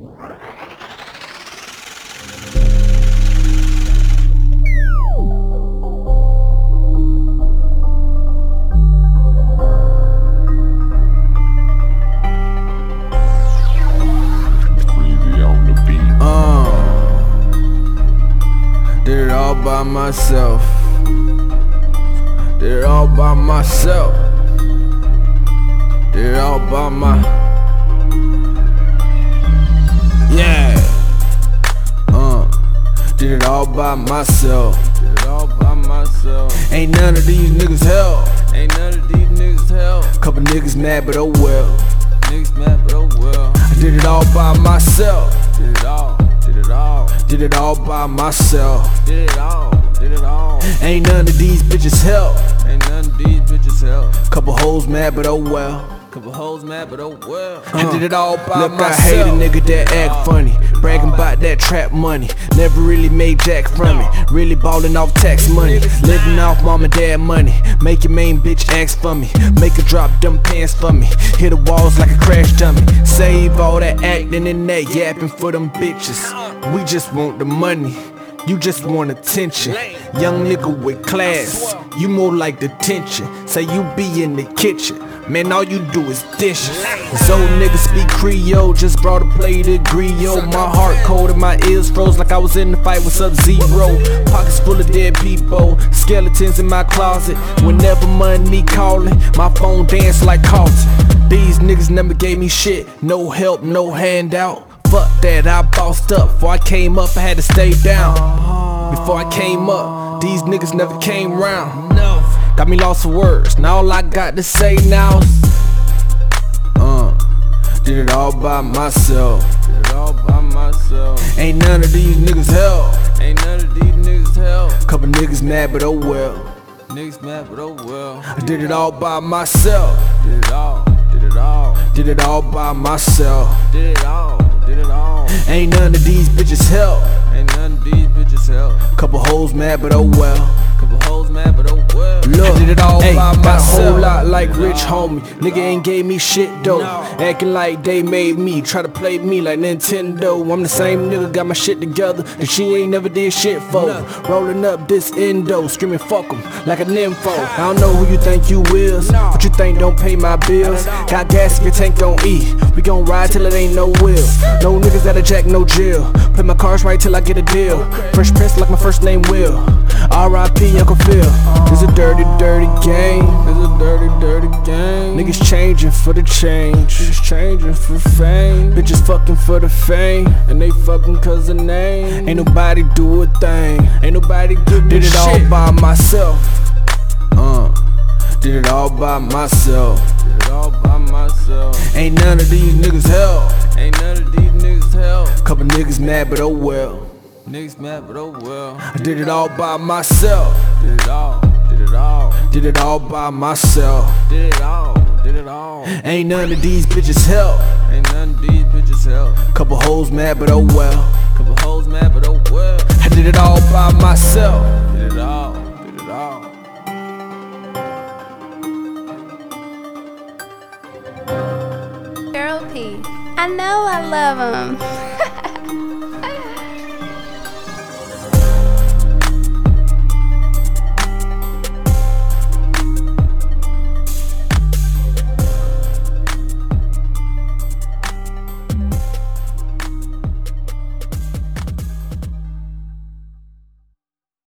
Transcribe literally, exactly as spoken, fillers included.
Did it all by myself. Did it all by myself. Did it all by my. Yeah. Uh. Did it all by myself. Did it all by myself. Ain't none of these niggas help. Ain't none of these niggas help. Couple niggas mad, but oh well. Niggas mad, but oh well. I did it all by myself. Did it all. Did it all. Did it all by myself. Did it all. Did it all. Ain't none of these bitches help. Ain't none of these bitches help. Couple hoes mad, but oh well. Couple hoes mad, but oh well. uh, I did it all by Look, myself. I hate a nigga that act funny, bragging about that trap money. Never really made jack from it. Really ballin' off tax money, living off mom and dad money. Make your main bitch ask for me, make her drop them pants for me. Hit the walls like a crash dummy. Save all that acting and that yapping for them bitches. We just want the money. You just want attention. Young nigga with class, you more like detention. Say you be in the kitchen, man, all you do is dishes. This old nigga speak Creole, just brought a plate of griot. My heart cold and my ears froze like I was in the fight with Sub-Zero. Pockets full of dead people, skeletons in my closet. Whenever money calling, my phone dance like Carlton. These niggas never gave me shit, no help, no handout. Fuck that, I bossed up. Before I came up, I had to stay down. Before I came up, these niggas never came round. Got me lost for words, now all I got to say now is Uh, did it all by myself. Did it all by myself. Ain't none of these niggas help. Ain't none of these niggas help. Couple niggas mad, but oh well. Niggas mad, but oh well. I did it all by myself. Did it all. Did it all. Did it all by myself. Did it all. Did it all. Ain't none of these bitches help. Ain't none of these bitches help. Couple hoes mad, but oh well. Couple hoes mad, but oh well. Look, I did it all ay, by myself. Got a whole lot like rich homie. Nigga ain't gave me shit though. No. Acting like they made me, try to play me like Nintendo. I'm the same nigga, got my shit together, and she ain't never did shit for. No. Rolling up this endo, screaming fuck 'em like a nympho. I don't know who you think you is, no. But you think don't pay my bills. Got gas if your tank don't eat. We gon' ride till it ain't no wheel. No niggas that'll jack, no jail. Play my cards right till I get a deal. Fresh Prince like my first name Will. R I P Uncle Phil. It's a dirty, dirty game. It's a dirty, dirty game. Niggas changing for the change. Niggas changing for fame. Bitches fucking for the fame, and they fucking cause of name. Ain't nobody do a thing. Ain't nobody good. Did it all by myself. Uh, did it all by myself. Did it all by myself. Ain't none of these niggas help. Ain't none of these niggas help. Couple niggas mad, but oh well. Niggas mad, but oh well. I did it all by myself. Did it all. Did it all. Did it all by myself. Did it all. Did it all. Ain't none of these bitches help. Ain't none of these bitches help. Couple hoes mad, but oh well. Couple hoes mad, but oh well. I did it all by myself. Did it all. Did it all. Girl P, I know I love him.